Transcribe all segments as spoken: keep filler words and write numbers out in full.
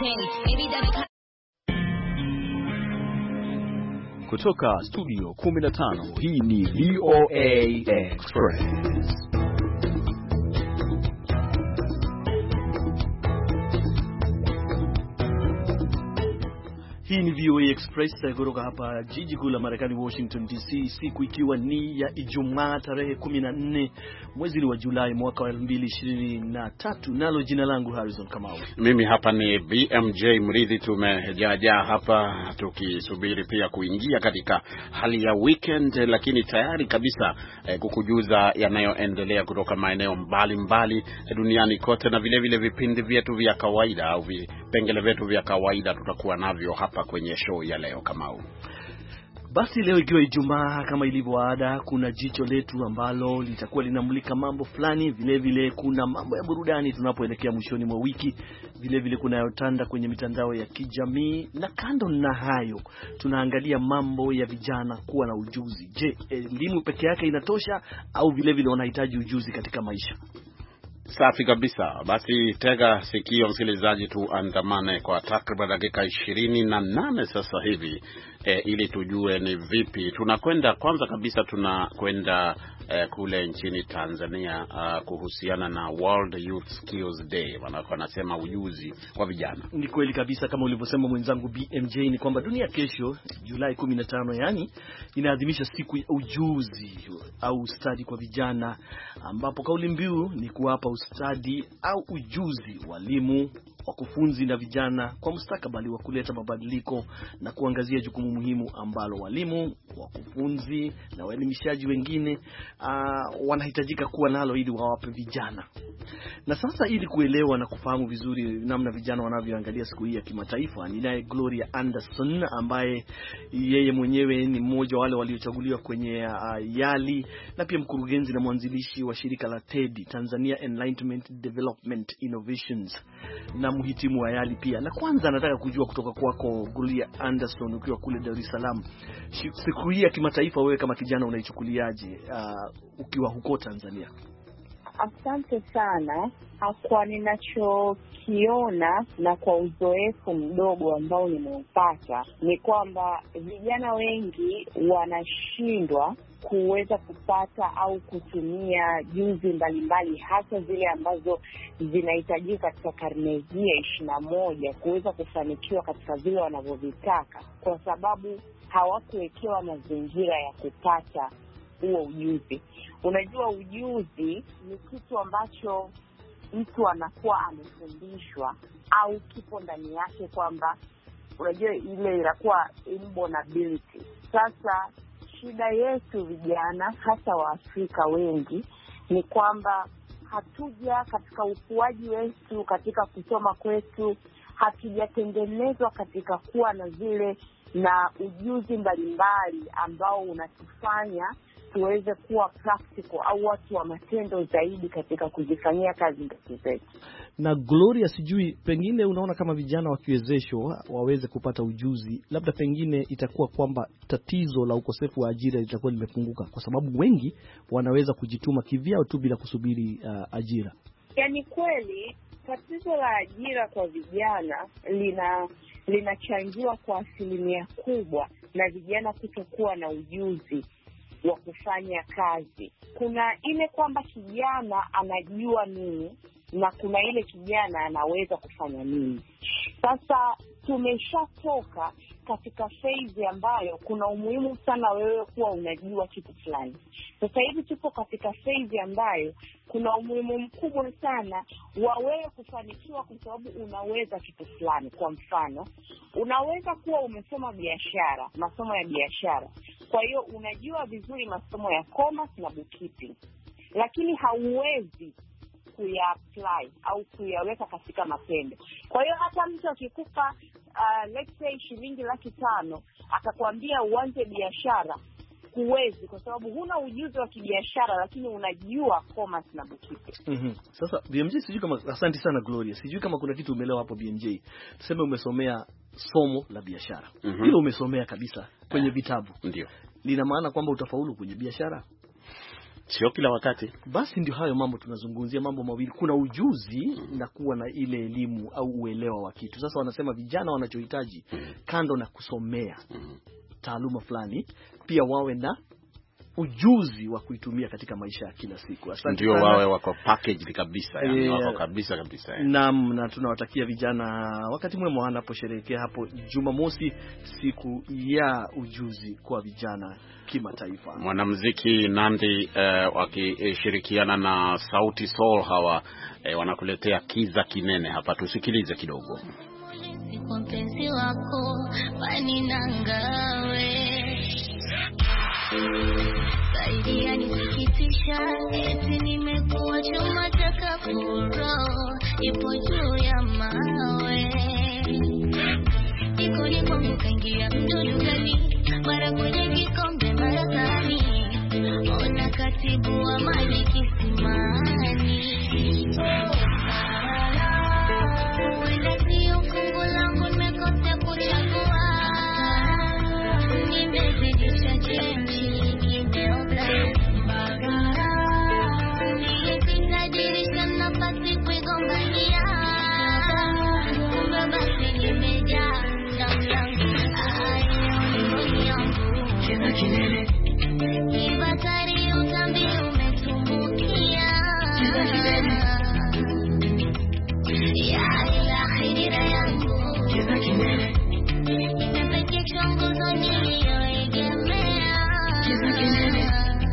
Kutoka studio kumi na tano, hii ni V O A Express. Hii ni V O A Express kutoka hapa jiji kuu la Marekani, Washington D C, siku ikiwa ni ya Ijumaa tarehe kumi na nne mwezi wa Julai mwaka wa elfu mbili ishirini na tatu. Nalo jina langu Harrison Kamau. Mimi hapa ni B M J Mridhi. Tumejaa hapa tukisubiri pia kuingia katika hali ya weekend, lakini tayari kabisa eh, kukujuza yanayoendelea kutoka maeneo mbalimbali duniani kote, na vile vile vipindi vyetu vya kawaida au vipengele vyetu vya kawaida tutakuwa navyo hapa kwenye show ya leo Kamau. Basi leo ikiwa Ijumaa, kama ilivyo ada, kuna jicho letu ambalo litakuwa linamulika mambo fulani. Vile vile kuna mambo ya burudani tunapoelekea mwishoni mwa wiki. Vile vile kuna yotanda kwenye mitandao ya kijamii, na kando na hayo tunaangalia mambo ya vijana kuwa na ujuzi. Je, elimu peke yake inatosha au vile vile wanahitaji ujuzi katika maisha? Safi kabisa. Basi tega sikio msikilizaji, tuandamane kwa takriban dakika ishirini na nane sasa hivi e, ili tujue ni vipi tunakwenda. Kwanza kabisa tunakwenda e, kule nchini Tanzania uh, kuhusiana na World Youth Skills Day. Wanasema ujuzi wa vijana. Ni kweli kabisa, kama ulivyosema mwenzangu B M J, ni kwamba dunia kesho Julai kumi na tano yani inaadhimisha siku ya ujuzi au stadi kwa vijana, ambapo kauli mbiu ni kuwapa ustadi au ujuzi walimu, wakufunzi na vijana kwa mustakabali wa kuleta mabadiliko na kuangazia jukumu muhimu ambalo walimu, wakufunzi na waelimishaji wengine uh, wanahitajika kuwa nalo ili wawape vijana. Na sasa ili kuelewa na kufahamu vizuri namna vijana wanavyoangalia siku hii ya kimataifa, ninaye Gloria Anderson ambaye yeye mwenyewe ni mmoja wale waliochaguliwa kwenye uh, YALI, na pia mkurugenzi na mwanzilishi wa shirika la TEDI, Tanzania Enlightenment Development Innovations, na mhitimu wa YALI pia. Na kwanza nataka kujua kutoka kwako Gloria Anderson, ukiwa kule Dar es Salaam, siku hii ya kimataifa wewe kama kijana unaichukuliaje uh, ukiwa huko Tanzania? Asante sana. Kwa ninachokiona na kwa uzoefu mdogo ambao nimeupata ni kwamba vijana wengi wanashindwa kuweza kupata au kutumia juzi mbalimbali, hasa zile ambazo zinahitajika katika karne hii ya ishirini na moja kuweza kufanikiwa katika vile wanavyovitaka, kwa sababu hawakuwekewa mazingira ya kupata huo ujuzi. Unajua, ujuzi ni kitu ambacho mtu anakuwa amefundishwa au kipo ndani yake, kwamba unajua ile inakuwa inborn ability. Sasa shida yetu vijana, hasa wa Afrika wengi, ni kwamba hatuja katika ukuaji wetu, katika kusoma kwetu, hatujatengenezwa katika kuwa na zile na ujuzi mbalimbali ambao unatufanya tuweze kuwa practical au watu wa matendo zaidi katika kuzifanyia kazi ndoto zetu. Na Gloria, sijui pengine unaona kama vijana wakiwezeshwa waweze kupata ujuzi, labda pengine itakuwa kwamba tatizo la ukosefu wa ajira litakuwa limepunguka, kwa sababu wengi wanaweza kujituma kivyao tu bila kusubiri uh, ajira. Yaani kweli tatizo la ajira kwa vijana lina linachangiwa kwa asilimia kubwa na vijana kutokuwa na ujuzi wa kufanya kazi. Kuna ile kwamba kijana anajua nini na kuna ile kijana anaweza kufanya nini. Sasa tumeshatoka katika phase ambayo kuna umuhimu sana wewe kuwa unajua kitu fulani. Sasa hivi tupo katika phase ambayo kuna umuhimu mkubwa sana wa wewe kufanikiwa kwa sababu unaweza kitu fulani. Kwa mfano, unaweza kuwa umesoma biashara, masomo ya biashara. Kwa hiyo unajua vizuri masomo ya commerce na bookkeeping, lakini hauwezi kuya-apply au kuyaweka katika matendo. Kwa hiyo hata mtu akikupa uh, let's say shilingi laki tano akakwambia uanze biashara, huwezi, kwa sababu huna ujuzi wa kibiashara, lakini unajua commerce na bookkeeping. Mhm. Sasa B M J, sijui kama, asante sana Gloria, sijui kama kuna kitu umeelewa hapo B M J. Tuseme umesomea somo la biashara. Hilo mm-hmm. umesomea kabisa kwenye vitabu. Ndio. Lina maana kwamba utafaulu kwenye biashara? Sio kila wakati. Basi ndio hayo mambo tunazungumzia, mambo mawili, kuna ujuzi mm. na kuwa na ile elimu au uelewa wa kitu. Sasa wanasema vijana wanachohitaji mm. kando na kusomea mm. taaluma fulani, pia wawe na ujuzi wa kuitumia katika maisha ya kila siku. Asante, ndio wawe wako package kabisa, yani yeah. wako kabisa kabisa. Yani. Naam, na tunawatakia vijana wakati mwema wanaposherehekea hapo Jumamosi, siku ya ujuzi kwa vijana kimataifa. Mwanamuziki Nandy uh, wakishirikiana na Sauti Sol hawa uh, wanakuletea Kiza Kinene hapa, tusikilize kidogo. Kwa mpenzi wako bani nangawe saidia nisikitisha, eti nimekuwa chuma cha kafuro, ipo juu ya mawe. Ikoni kwangu kaingia mdudu gani, mara kwenye kikombe mara sani, ona katibu wa maji kisimani. Wenda siyo fungu langu nimekosea kuchagua, nimezidisha chenji nimeobla mbagara, nilipita dirisha nafasi kuigombania, kumbe basi nimejaa na mlango ayoni yangu. Kiza kinene kibatari utambi umetumbukia, kiza kinene ya ilahi dira yangu, kiza kinene imepeke chongozo niliyoegemea, kiza kinene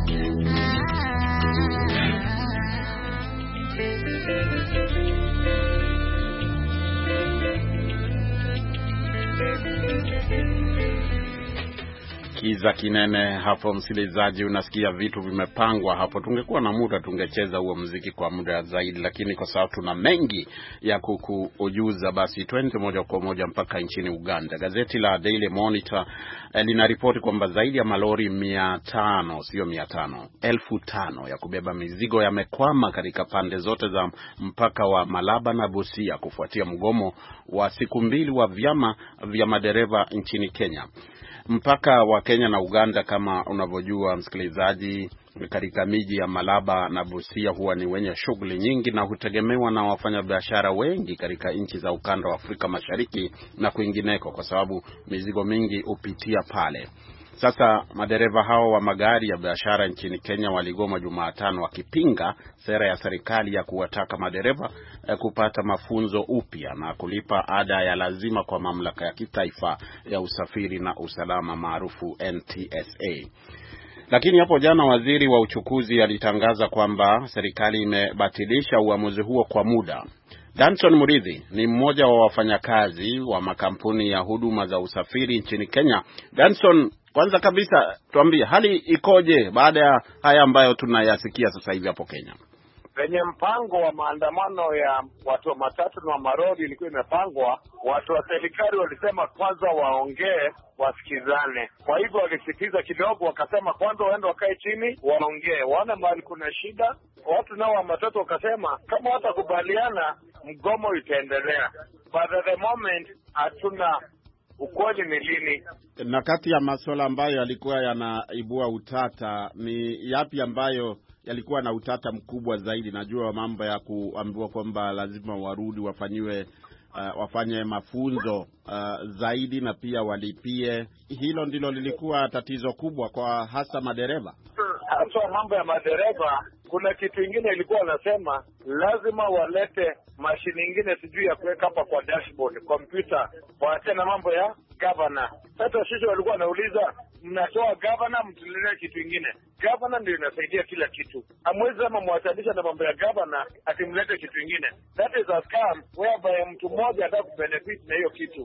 Kiza Kinene hapo. Msikilizaji, unasikia vitu vimepangwa hapo. Tungekuwa na muda tungecheza huo muziki kwa muda zaidi, lakini kwa sababu tuna mengi ya kukujuza, basi twende moja kwa moja mpaka nchini Uganda. Gazeti la Daily Monitor eh, linaripoti kwamba zaidi ya malori mia tano, sio mia tano, elfu tano ya kubeba mizigo yamekwama katika pande zote za mpaka wa Malaba na Busia kufuatia mgomo wa siku mbili wa vyama vya madereva nchini Kenya. Mpaka wa Kenya na Uganda, kama unavyojua msikilizaji, katika miji ya Malaba na Busia huwa ni wenye shughuli nyingi na hutegemewa na wafanyabiashara wengi katika nchi za ukanda wa Afrika Mashariki na kwingineko, kwa sababu mizigo mingi hupitia pale. Sasa madereva hao wa magari ya biashara nchini Kenya waligoma Jumatano wakipinga sera ya serikali ya kuwataka madereva eh, kupata mafunzo upya na kulipa ada ya lazima kwa mamlaka ya kitaifa ya usafiri na usalama maarufu N T S A. Lakini hapo jana waziri wa uchukuzi alitangaza kwamba serikali imebatilisha uamuzi huo kwa muda. Danson Muridhi ni mmoja wa wafanyakazi wa makampuni ya huduma za usafiri nchini Kenya. Danson, kwanza kabisa tuambie hali ikoje baada ya haya ambayo tunayasikia sasa hivi hapo Kenya? Kwenye mpango wa maandamano ya watu wa matatu na marodi ilikuwa imepangwa, watu wa serikali walisema kwanza waongee wasikizane. Kwa hivyo walisikiza kidogo, wakasema kwanza waende wakae chini waongee, waone mahali kuna shida. Watu nao wa matatu wakasema kama watakubaliana mgomo itaendelea. But at the moment hatuna ukweli ni lini. Na kati ya masuala ambayo yalikuwa yanaibua utata ni yapi ambayo yalikuwa na utata mkubwa zaidi? Najua mambo ya kuambiwa kwamba lazima warudi wafanyiwe uh, wafanye mafunzo uh, zaidi na pia walipie. Hilo ndilo lilikuwa tatizo kubwa kwa hasa madereva. Hasa mambo ya madereva, kuna kitu kingine ilikuwa wanasema lazima walete mashine nyingine sijui ya kuweka hapa kwa dashboard, computer, waache na mambo ya governor. Sasa sisi walikuwa wanauliza mnatoa governor mtulelee kitu kingine. Governor ndio inasaidia kila kitu. Hamwezi ama mwachalisha na mambo ya governor atimlete kitu kingine. That is a scam whereby mtu mmoja ataka kubenefit na hiyo kitu.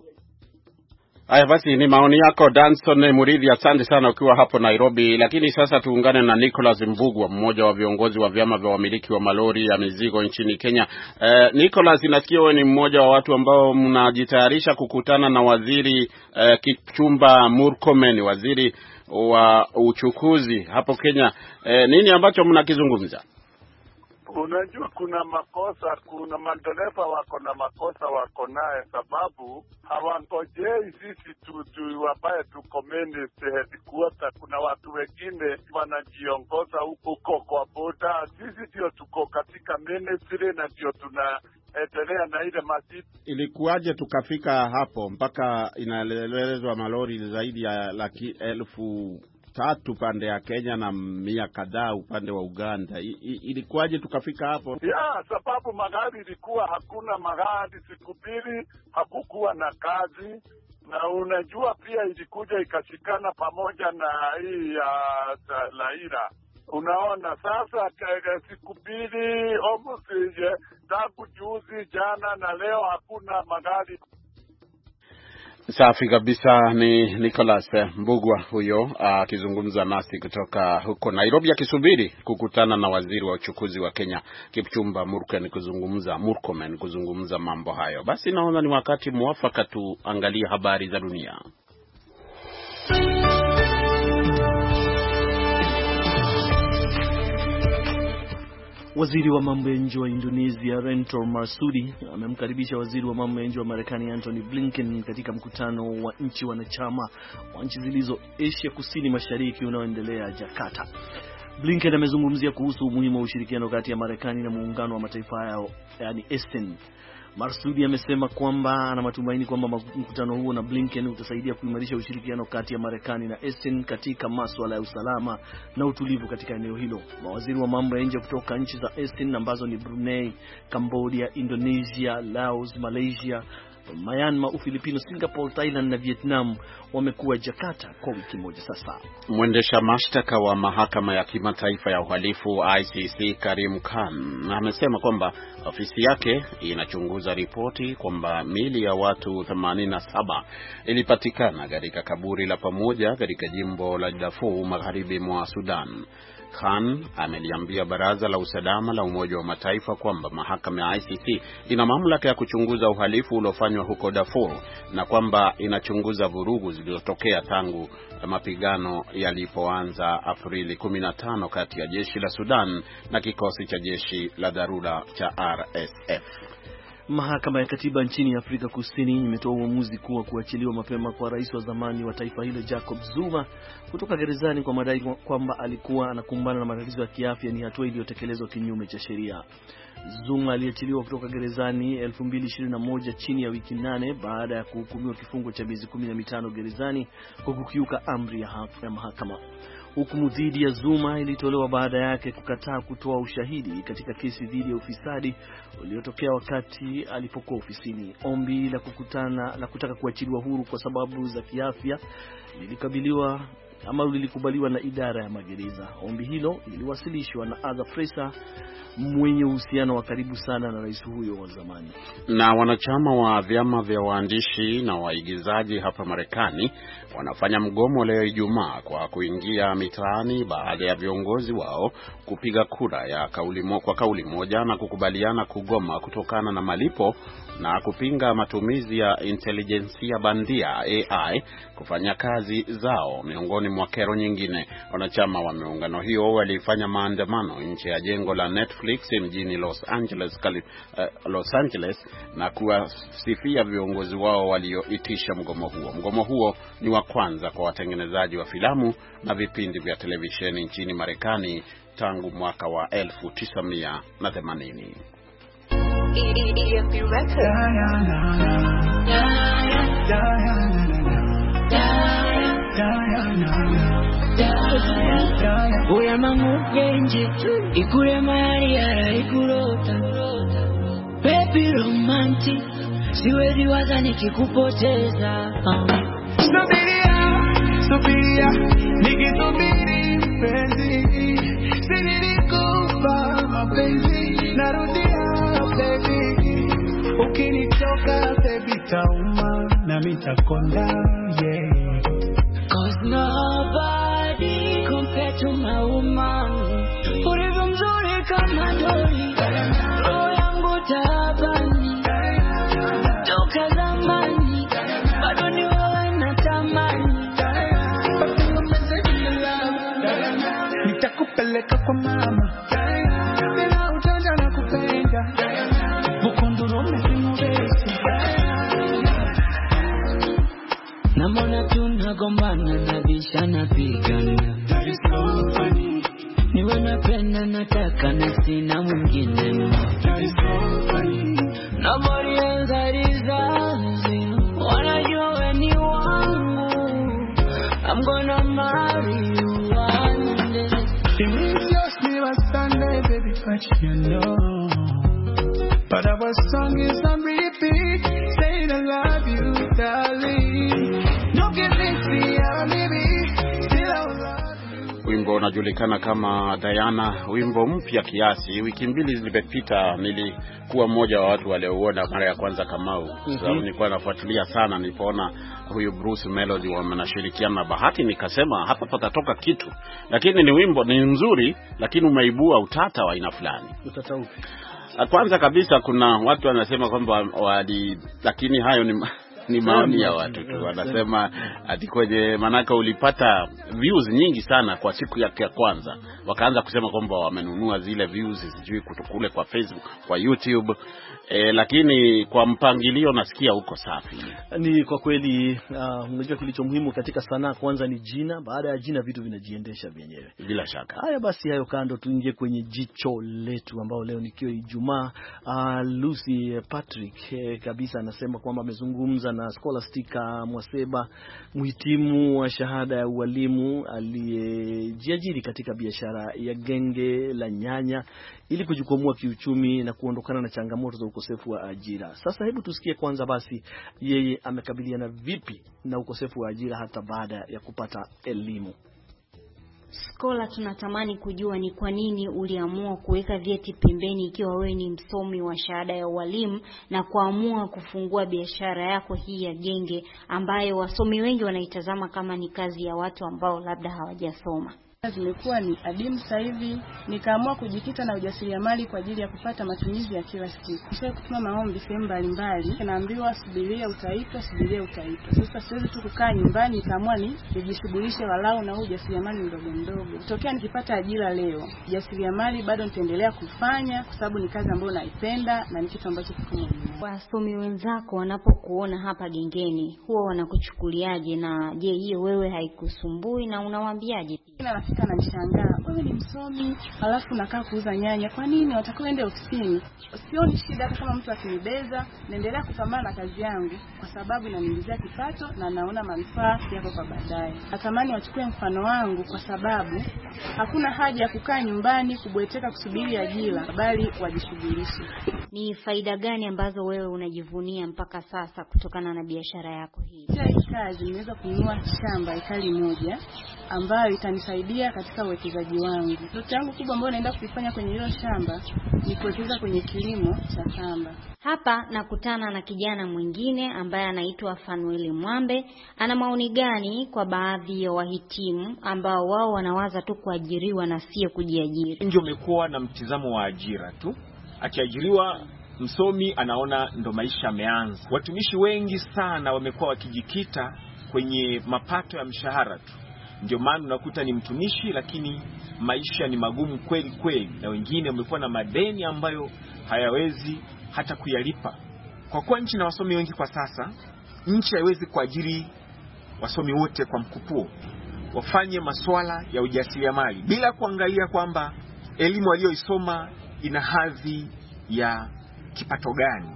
Haya basi, ni maoni yako Danson Muridhi, asante sana ukiwa hapo Nairobi. Lakini sasa tuungane na Nicholas Mbugua, mmoja wa viongozi wa vyama vya wamiliki wa malori ya mizigo nchini Kenya. Eh, Nicholas, nasikia wewe ni mmoja wa watu ambao mnajitayarisha kukutana na waziri eh, Kipchumba Murkomen, waziri wa uchukuzi hapo Kenya. Eh, nini ambacho mnakizungumza? Unajua kuna makosa, kuna madereva wako na makosa wako naye, sababu hawangojei sisi tu, tu wabaye tu community headquarter. Kuna watu wengine wanajiongoza huko kwa boda. Sisi ndio tuko katika ministry na ndio tunaendelea na ile masiti. Ilikuwaje tukafika hapo mpaka inaelezwa malori zaidi ya laki elfu tatu pande ya Kenya na mia kadhaa upande wa Uganda? I, i, ilikuwaje tukafika hapo? Ya, sababu magari ilikuwa hakuna magari, siku mbili hakukuwa na kazi, na unajua pia ilikuja ikashikana pamoja na hii ya uh, Laira. Unaona sasa siku mbili almost tangu juzi jana na leo hakuna magari. Safi kabisa. Ni Nicholas Mbugua huyo akizungumza uh, nasi kutoka huko Nairobi, akisubiri kukutana na waziri wa uchukuzi wa Kenya Kipchumba Murkomen kuzungumza Murkomen kuzungumza mambo hayo. Basi naona ni wakati mwafaka tuangalie habari za dunia. Waziri wa mambo ya nje wa Indonesia Retno Marsudi amemkaribisha waziri wa mambo ya nje wa Marekani Antony Blinken katika mkutano wa nchi wanachama wa nchi zilizo Asia Kusini Mashariki unaoendelea Jakarta. Blinken amezungumzia kuhusu umuhimu wa ushirikiano kati ya Marekani na muungano wa mataifa yao, yani ASEAN. Marsudi amesema kwamba ana matumaini kwamba mkutano huo na Blinken utasaidia kuimarisha ushirikiano kati ya Marekani na ASEAN katika masuala ya usalama na utulivu katika eneo hilo. Mawaziri wa mambo ya nje kutoka nchi za ASEAN ambazo ni Brunei, Cambodia, Indonesia, Laos, Malaysia, Myanmar, Ufilipino, Singapore, Thailand na Vietnam wamekuwa Jakarta kwa wiki moja sasa. Mwendesha mashtaka wa mahakama ya kimataifa ya uhalifu I C C Karim Khan amesema kwamba ofisi yake inachunguza ripoti kwamba miili ya watu themanini na saba ilipatikana katika kaburi la pamoja katika jimbo la Darfur magharibi mwa Sudan. Khan ameliambia baraza la usalama la Umoja wa Mataifa kwamba mahakama ya I C C ina mamlaka ya kuchunguza uhalifu uliofanywa huko Darfur na kwamba inachunguza vurugu zilizotokea tangu mapigano yalipoanza Aprili kumi na tano kati ya jeshi la Sudan na kikosi cha jeshi la dharura cha R S F. Mahakama ya Katiba nchini Afrika Kusini imetoa uamuzi kuwa kuachiliwa mapema kwa rais wa zamani wa taifa hilo Jacob Zuma kutoka gerezani kwa madai kwamba alikuwa anakumbana na matatizo ya kiafya ni hatua iliyotekelezwa kinyume cha sheria. Zuma aliachiliwa kutoka gerezani elfu mbili ishirini na moja chini ya wiki nane baada ya kuhukumiwa kifungo cha miezi kumi na mitano gerezani kwa kukiuka amri ya mahakama. Hukumu dhidi ya Zuma ilitolewa baada yake kukataa kutoa ushahidi katika kesi dhidi ya ufisadi uliotokea wakati alipokuwa ofisini. Ombi la kukutana la kutaka kuachiliwa huru kwa sababu za kiafya lilikabiliwa ama lilikubaliwa na idara ya magereza. Ombi hilo liliwasilishwa na Arthur Fraser mwenye uhusiano wa karibu sana na rais huyo wa zamani. Na wanachama wa vyama vya waandishi na waigizaji hapa Marekani wanafanya mgomo leo Ijumaa kwa kuingia mitaani baada ya viongozi wao kupiga kura ya kauli mo, kwa kauli moja na kukubaliana kugoma kutokana na malipo na kupinga matumizi ya intelijensia bandia A I kufanya kazi zao, miongoni mwa kero nyingine. Wanachama wa miungano hiyo walifanya maandamano nje ya jengo la Netflix mjini Los Angeles, Calif, uh, Los Angeles na kuwasifia viongozi wao walioitisha mgomo huo. Mgomo huo ni wa kwanza kwa watengenezaji wa filamu na vipindi vya televisheni nchini Marekani tangu mwaka wa elfu tisa mia themanini. Oya mangukenje ikure mari ara ikurota baby romantic siwezi waza nikikupoteza. Subiria, subiria nikisubiri penzi sinilikupa mapenzi narudia baby ukinitoka baby tauma na mitakonda yeah. Cause nobody compared to my woman. Ulivyo mzuri kama doli, roho yangu tabani, toka zamani, bado ni wewe natamani. Nitakupeleka kwa mama, bila utaja na mbona tunagombana na bishana pigana. That is so funny. Niwe napenda nataka na sina mwingine. That is so funny. Nobody else deserves you. Wanajua we ni wangu. I'm gonna marry you one day. It just me was Sunday, baby, but you know. But our song is on repeat, saying I love you, darling. No can see how maybe still I will love you. Wimbo unajulikana kama Diana, wimbo mpya kiasi. Wiki mbili zilizopita nilikuwa mmoja wa watu waliouona mara ya kwanza Kamau. Mm-hmm. Sababu nilikuwa nafuatilia sana, nilipoona huyu Bruce Melody wanashirikiana na Bahati, nikasema hapa patatoka kitu. Lakini ni wimbo ni nzuri, lakini umeibua utata wa aina fulani. Utata upi? Kwanza kabisa kuna watu wanasema kwamba wali, lakini hayo ni ni maoni ya watu tu. Wanasema ati kwenye manaka ulipata views nyingi sana kwa siku yake ya kwanza. Wakaanza kusema kwamba wamenunua zile views sijui kutokule kwa Facebook, kwa YouTube. E, lakini kwa mpangilio nasikia uko safi. Ni kwa kweli uh, unajua kilicho muhimu katika sanaa kwanza ni jina, baada ya jina vitu vinajiendesha vyenyewe. Bila shaka. Haya basi, hayo kando, tuingie kwenye jicho letu ambao leo nikiwa Ijumaa. Uh, Lucy Patrick eh, kabisa anasema kwamba amezungumza na Scholastica Mwaseba, mhitimu wa shahada ya ualimu aliyejiajiri katika biashara ya genge la nyanya ili kujikwamua kiuchumi na kuondokana na changamoto za ukosefu wa ajira. Sasa hebu tusikie kwanza basi yeye amekabiliana vipi na ukosefu wa ajira hata baada ya kupata elimu. Skola, tunatamani kujua ni kwa nini uliamua kuweka vyeti pembeni ikiwa wewe ni msomi wa shahada ya ualimu na kuamua kufungua biashara yako hii ya genge ambayo wasomi wengi wanaitazama kama ni kazi ya watu ambao labda hawajasoma. Zimekuwa ni adimu sasa hivi, nikaamua kujikita na ujasiriamali kwa ajili ya kupata matumizi ya kila siku. Kisha kutuma maombi sehemu mbalimbali, naambiwa subiria utaitwa, subiria utaitwa. Sasa siwezi tu kukaa nyumbani, nikaamua ni nijishughulishe walau na ujasiriamali mdogo mdogo. Tokea nikipata ajira leo, ujasiriamali bado nitaendelea kufanya kwa sababu ni kazi ambayo naipenda na ni kitu ambacho kiko moyoni. Wasomi wenzako wanapokuona hapa gengeni huwa wanakuchukuliaje, na je, hiyo wewe haikusumbui na unawaambiaje? Nafika na nishangaa, wewe ni msomi alafu unakaa kuuza nyanya, kwa nini watakao ende ofisini? Sioni shida hata kama mtu akinibeza, naendelea kupambana na kazi yangu kwa sababu inaniingizia kipato na naona manufaa yako kwa baadaye. Natamani wachukue mfano wangu kwa sababu hakuna haja ya kukaa nyumbani kubweteka kusubiri ajira, bali wajishughulishe. Ni faida gani ambazo wewe unajivunia mpaka sasa kutokana na biashara yako hii? Hii kazi nimeweza kununua shamba ekari moja ambayo itanisaidia katika uwekezaji wangu. Ndoto yangu kubwa ambayo naenda kuifanya kwenye hilo shamba ni kuwekeza kwenye kilimo cha shamba. Hapa nakutana na kijana mwingine ambaye anaitwa Fanueli Mwambe. Ana maoni gani kwa baadhi ya wahitimu ambao wao wanawaza tu kuajiriwa na sio kujiajiri? Ndio umekuwa na mtizamo wa ajira tu. Akiajiriwa msomi anaona ndo maisha yameanza. Watumishi wengi sana wamekuwa wakijikita kwenye mapato ya mshahara tu. Ndio maana unakuta ni mtumishi lakini maisha ni magumu kweli kweli, na wengine wamekuwa na madeni ambayo hayawezi hata kuyalipa. Kwa kuwa nchi na wasomi wengi kwa sasa, nchi haiwezi kuajiri wasomi wote kwa mkupuo. Wafanye masuala ya ujasiriamali bila kuangalia kwamba elimu aliyoisoma ina hadhi ya kipato gani.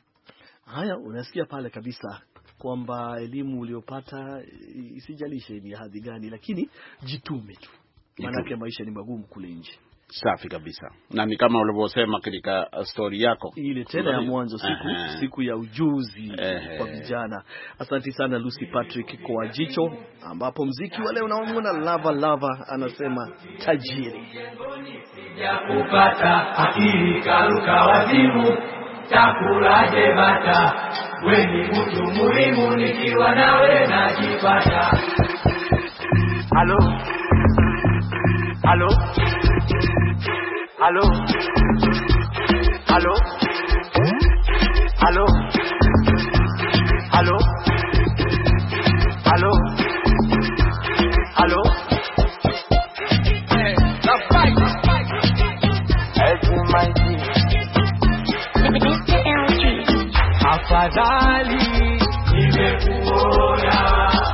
Haya, unasikia pale kabisa kwamba elimu uliopata isijalishe ni hadhi gani, lakini jitume tu. Maana maisha ni magumu kule nje. Safi kabisa. Na ni kama ulivyosema katika story yako ile tena ya mwanzo, siku uh-huh. siku ya ujuzi uh-huh. kwa vijana. Asante sana Lucy Patrick kwa jicho, ambapo mziki wa leo unaona Lava Lava anasema tajiri. Sijakupata akili karuka wazimu, chakulaje bata, wewe ni mtu muhimu, nikiwa nawe najipata. Halo Halo Halo Halo Halo Halo Halo Halo Hey, the fight, the fight. Every mighty Afadhali nimekuona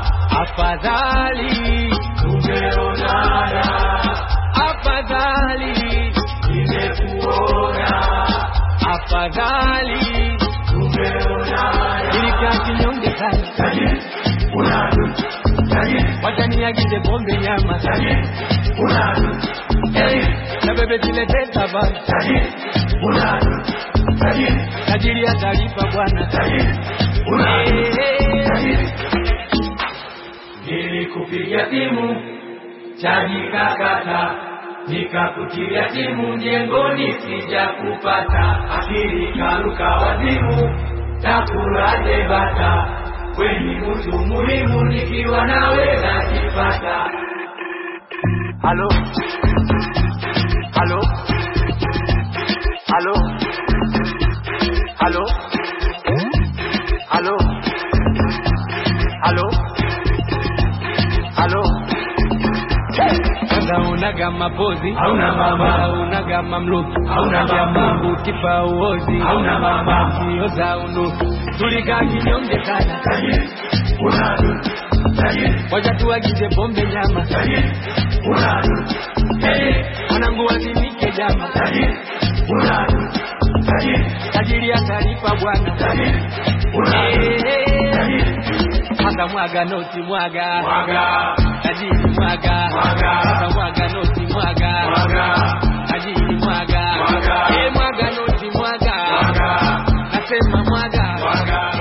afadhali tumeonana, afadhali nimekuona, afadhali tumeonana. Nilikaa kinyonge sana, tajiri unadu, tajiri wacha niagize pombe nyama, tajiri unadu, hey, na bebe zilete tabari, tajiri unadu, tajiri tajiri atalipa bwana, tajiri unadu, tajiri. Nilikupigia simu chaji kakata, nikakutia simu jengoni sija kupata, akili karuka wazimu takulaje bata, weni mtu muhimu nikiwa nawe najipata. Halo halo halo halo halo halo halo. Kwanza unaga mapozi hauna mama, unaga mamluki hauna mama, ukifa uozi hauna mama, kioza unuki tulika kinyonge sana, tajiri unadu, tajiri wacha tuagize pombe nyama, tajiri unadu, hey, mwanangu asimike jama, tajiri unadu, tajiri tajiri atalipa bwana, tajiri unadu, tajiri hata mwaga noti mwaga mwaga, tajiri mwaga mwaga, hata mwaga noti mwaga mwaga, tajiri mwaga mwaga, eh mwaga noti mwaga mwaga, nasema mwaga mwaga.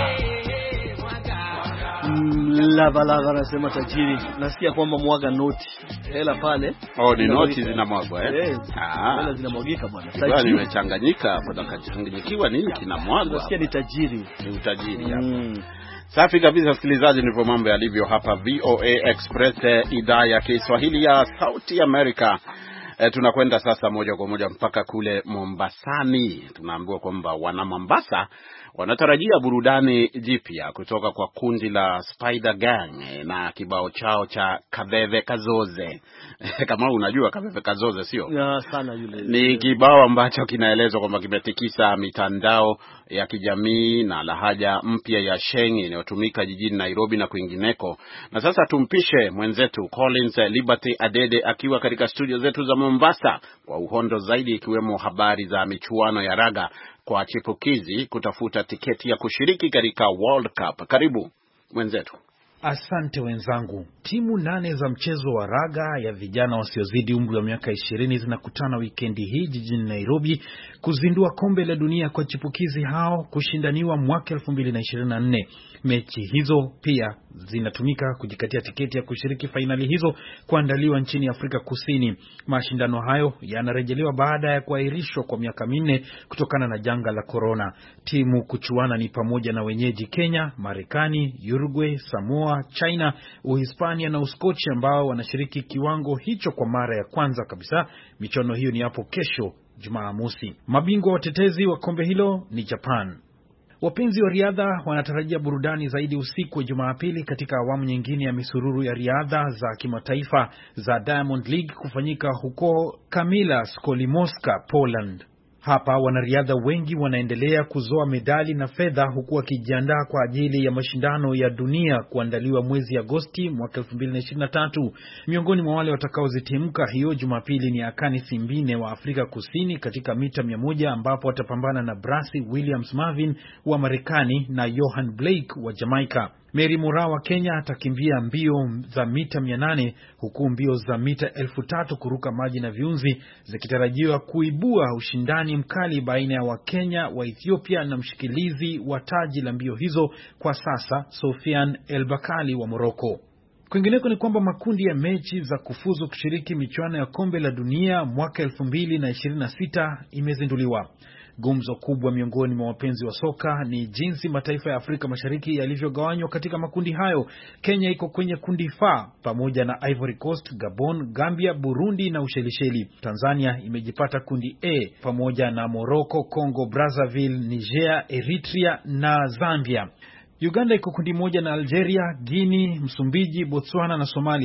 Lava lava anasema tajiri. Nasikia kwamba mwaga noti. Hela pale. Oh, ni noti zinamwagwa eh? Eh. Ah. Hela zinamwagika bwana. Tajiri nimechanganyikiwa hapo, nakachanganyikiwa nini kinamwagwa? Nasikia ni tajiri. Ni utajiri hapa. Mm. Safi kabisa msikilizaji, ndivyo mambo yalivyo hapa V O A Express, idhaa ya Kiswahili ya Sauti America. E, tunakwenda sasa moja kwa moja mpaka kule Mombasani. Tunaambiwa kwamba wana Mombasa wanatarajia burudani jipya kutoka kwa kundi la Spider Gang na kibao chao cha Kabebe Kazoze. Kama unajua Kabebe Kazoze sio? Ya sana yule. Ni kibao ambacho kinaelezwa kwamba kimetikisa mitandao ya kijamii na lahaja mpya ya Sheng inayotumika jijini Nairobi na kwingineko. Na sasa tumpishe mwenzetu Collins Liberty Adede akiwa katika studio zetu za Mombasa kwa uhondo zaidi, ikiwemo habari za michuano ya raga kwa chipukizi kutafuta tiketi ya kushiriki katika World Cup. Karibu mwenzetu. Asante wenzangu. Timu nane za mchezo wa raga ya vijana wasiozidi umri wa miaka ishirini zinakutana wikendi hii jijini Nairobi kuzindua kombe la dunia kwa chipukizi hao kushindaniwa mwaka elfu mbili na ishirini na nne. Mechi hizo pia zinatumika kujikatia tiketi ya kushiriki fainali hizo kuandaliwa nchini Afrika Kusini. Mashindano hayo yanarejelewa baada ya kuahirishwa kwa miaka minne kutokana na janga la corona. Timu kuchuana ni pamoja na wenyeji Kenya, Marekani, Uruguay, Samoa, China, Uhispania na Uskochi ambao wanashiriki kiwango hicho kwa mara ya kwanza kabisa. Michuano hiyo ni hapo kesho Jumamosi. Mabingwa watetezi wa kombe hilo ni Japan. Wapenzi wa riadha wanatarajia burudani zaidi usiku wa Jumapili katika awamu nyingine ya misururu ya riadha za kimataifa za Diamond League kufanyika huko Kamila Skolimowska, Poland. Hapa wanariadha wengi wanaendelea kuzoa medali na fedha huku wakijiandaa kwa ajili ya mashindano ya dunia kuandaliwa mwezi Agosti mwaka elfu mbili na ishirini na tatu. Miongoni mwa wale watakaozitimka hiyo Jumapili ni Akani Simbine wa Afrika Kusini katika mita mia moja ambapo watapambana na Brasi Williams Marvin wa Marekani na Johan Blake wa Jamaica. Mary Moraa wa Kenya atakimbia mbio za mita mia nane huku mbio za mita elfu tatu kuruka maji na viunzi zikitarajiwa kuibua ushindani mkali baina ya Wakenya, wa Ethiopia na mshikilizi wa taji la mbio hizo kwa sasa Sofian El Bakali wa Morocco. Kwingineko ni kwamba makundi ya mechi za kufuzu kushiriki michuano ya kombe la dunia mwaka elfu mbili na ishirini na sita imezinduliwa. Gumzo kubwa miongoni mwa wapenzi wa soka ni jinsi mataifa ya Afrika Mashariki yalivyogawanywa katika makundi hayo. Kenya iko kwenye kundi F pamoja na Ivory Coast, Gabon, Gambia, Burundi na Ushelisheli. Tanzania imejipata kundi A pamoja na Morocco, Congo Brazzaville, Niger, Eritrea na Zambia. Uganda iko kundi moja na Algeria, Guinea, Msumbiji, Botswana na Somalia.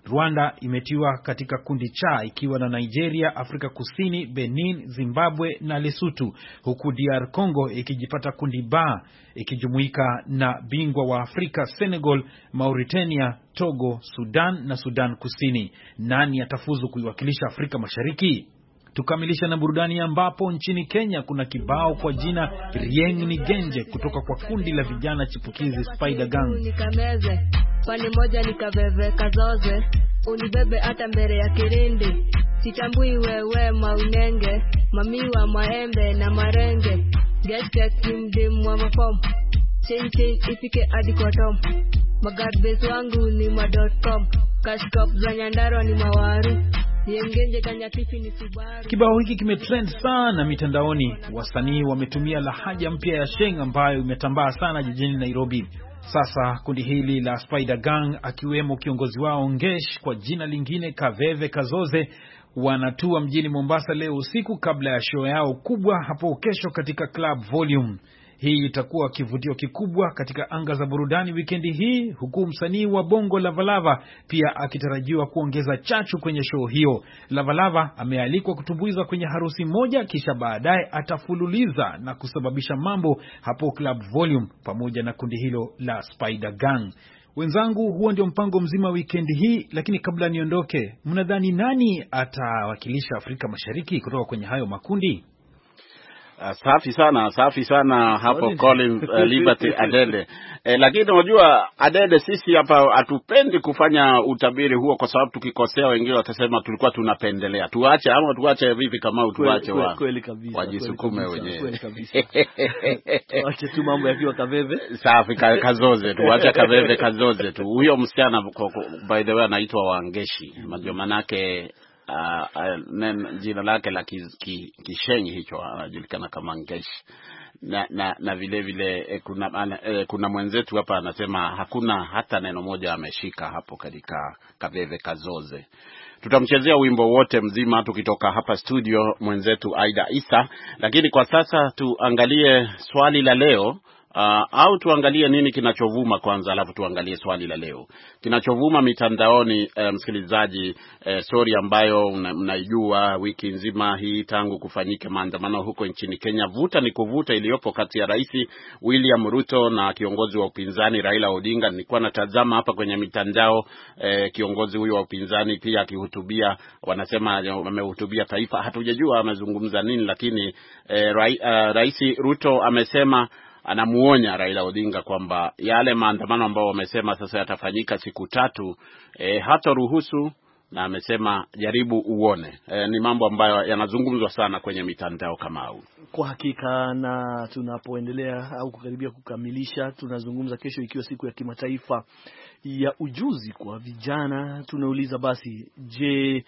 Rwanda imetiwa katika kundi cha ikiwa na Nigeria, Afrika Kusini, Benin, Zimbabwe na Lesotho, huku D R Congo ikijipata kundi ba ikijumuika na bingwa wa Afrika Senegal, Mauritania, Togo, Sudan na Sudan Kusini. Nani atafuzu kuiwakilisha Afrika Mashariki? Tukamilisha na burudani ambapo nchini Kenya kuna kibao kwa jina Rieng Nigenje kutoka kwa kundi la vijana chipukizi Spider Gang. Nikameze, pale moja nikaveve kazoze, unibebe hata mbele ya kirindi. Sitambui wewe maunenge, mamiwa maembe na marenge. Get get mdim wa mafom, chain chain ifike hadi kwa tom. Magarbase wangu ni ma dot com, cash cup za Nyandarua ni mawaru. Kibao hiki kimetrend sana mitandaoni. Wasanii wametumia lahaja mpya ya Sheng ambayo imetambaa sana jijini Nairobi. Sasa kundi hili la Spider Gang akiwemo kiongozi wao Ngesh kwa jina lingine Kaveve Kazoze wanatua mjini Mombasa leo usiku kabla ya show yao kubwa hapo kesho katika Club Volume. Hii itakuwa kivutio kikubwa katika anga za burudani wikendi hii, huku msanii wa bongo Lavalava pia akitarajiwa kuongeza chachu kwenye show hiyo. Lavalava amealikwa kutumbuiza kwenye harusi moja, kisha baadaye atafululiza na kusababisha mambo hapo Club Volume pamoja na kundi hilo la Spider Gang. Wenzangu, huo ndio mpango mzima wikendi hii, lakini kabla niondoke, mnadhani nani atawakilisha Afrika Mashariki kutoka kwenye hayo makundi? Uh, safi sana, safi sana hapo Collins uh, Liberty Adede. Eh, lakini unajua Adede, sisi hapa hatupendi kufanya utabiri huo kwa sababu tukikosea wengine watasema tulikuwa tunapendelea. Tuache ama tuache vipi kama tuache wa kweli kabisa. Wajisukume wenyewe. Kweli kabisa. Tuache tu mambo yakiwa Kaveve. Safi Kazoze, tuache Kaveve Kazoze tu. Huyo msichana by the way anaitwa Wangeshi. Ndio manake Uh, uh, jina lake la Kishenyi hicho anajulikana kama Ngesh. Na na, na vile vile eh, kuna eh, kuna mwenzetu hapa anasema hakuna hata neno moja ameshika hapo katika Kaveve Kazoze. Tutamchezea wimbo wote mzima tukitoka hapa studio mwenzetu Aida Isa, lakini kwa sasa tuangalie swali la leo. Uh, au tuangalie nini kinachovuma kwanza, alafu tuangalie swali la leo. Kinachovuma mitandaoni, eh, msikilizaji, eh, story ambayo mnaijua wiki nzima hii tangu kufanyike maandamano huko nchini Kenya. Vuta ni kuvuta iliyopo kati ya Rais William Ruto na kiongozi wa upinzani Raila Odinga. Nilikuwa natazama hapa kwenye mitandao, eh, kiongozi huyo wa upinzani pia akihutubia, wanasema amehutubia taifa. Hatujajua amezungumza nini, lakini eh, Rai, uh, Rais Ruto amesema anamuonya Raila Odinga kwamba yale maandamano ambao wamesema sasa yatafanyika siku tatu e, hata ruhusu, na amesema jaribu uone. E, ni mambo ambayo yanazungumzwa sana kwenye mitandao kama huu. Kwa hakika, na tunapoendelea au kukaribia kukamilisha, tunazungumza kesho ikiwa siku ya kimataifa ya ujuzi kwa vijana. Tunauliza basi, je,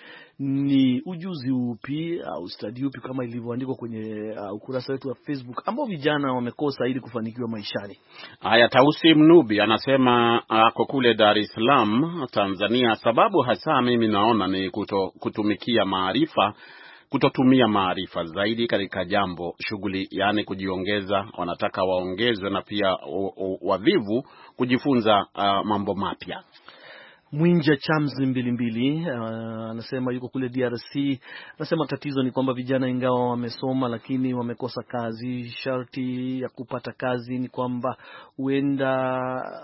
ni ujuzi upi au study upi kama ilivyoandikwa kwenye uh, ukurasa wetu wa Facebook ambao vijana wamekosa ili kufanikiwa maishani? Haya, Tausi Mnubi anasema ako uh, kule Dar es Salaam, Tanzania. Sababu hasa mimi naona ni kuto, kutumikia maarifa kutotumia maarifa zaidi katika jambo shughuli, yani kujiongeza. Wanataka waongezwe na pia wavivu kujifunza uh, mambo mapya. Mwinja Chamzi mbili mbili anasema uh, yuko kule D R C. Anasema tatizo ni kwamba vijana ingawa wamesoma lakini wamekosa kazi. Sharti ya kupata kazi ni kwamba huenda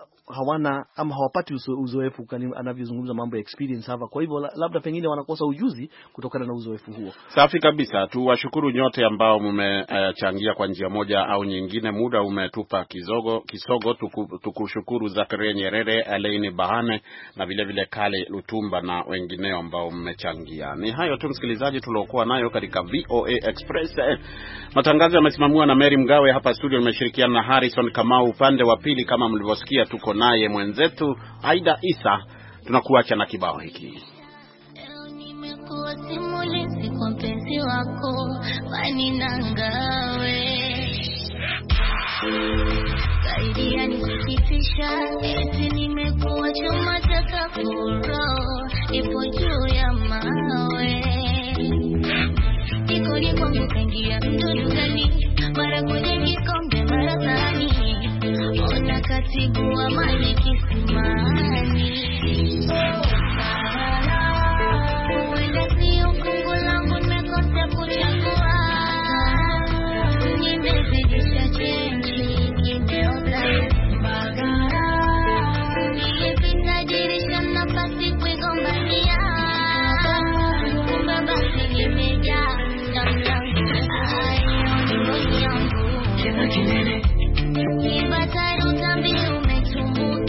hawana ama hawapati uzoefu, anavyozungumza mambo ya experience hapa. Kwa hivyo labda pengine wanakosa ujuzi kutokana na uzoefu huo. Safi kabisa. Tuwashukuru nyote ambao mmechangia uh, kwa njia moja au nyingine. Muda umetupa kizogo kisogo. Tuku, tukushukuru Zakaria Nyerere, Alaini Bahane na vile vile Kale Lutumba na wengineo ambao mmechangia. Ni hayo tu msikilizaji tuliokuwa nayo katika V O A Express. Matangazo yamesimamiwa na Mary Mgawe, hapa studio nimeshirikiana na Harrison Kamau, upande wa pili kama mlivyosikia tuko naye mwenzetu Aida Isa. Tunakuacha na kibao hiki. Leo nimekuwa simulizi kwa mpenzi wako, wani nangawe kaidia nikusitisha, eti nimekuwa chuma cha kafuro, ipo juu ya mawe. Nikoni kwangu kangia mtoto gani, mara kwenye kikombe mara thani, ona katibu wa